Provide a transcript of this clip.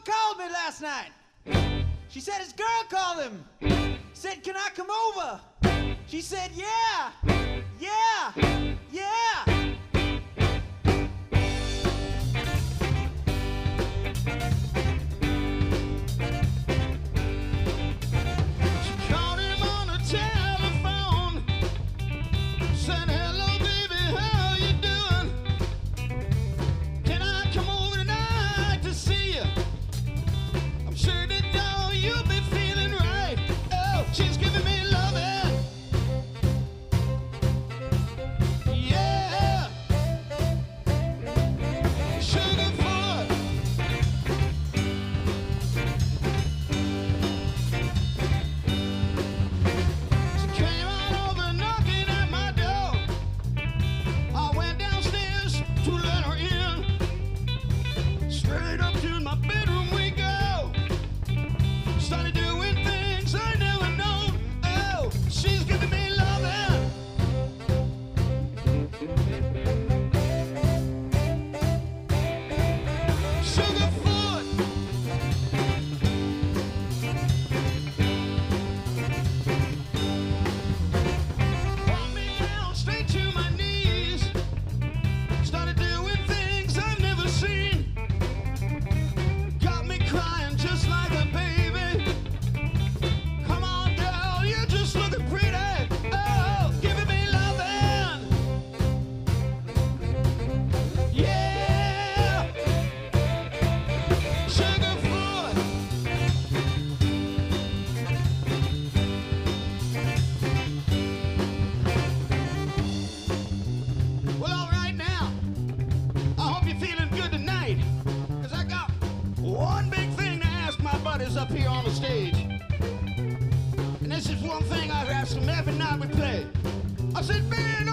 called me last night. She said his girl called him. Said, can I come over? She said, yeah, yeah, yeah. Up here on the stage, and this is one thing I ask them every night we play. I said, man,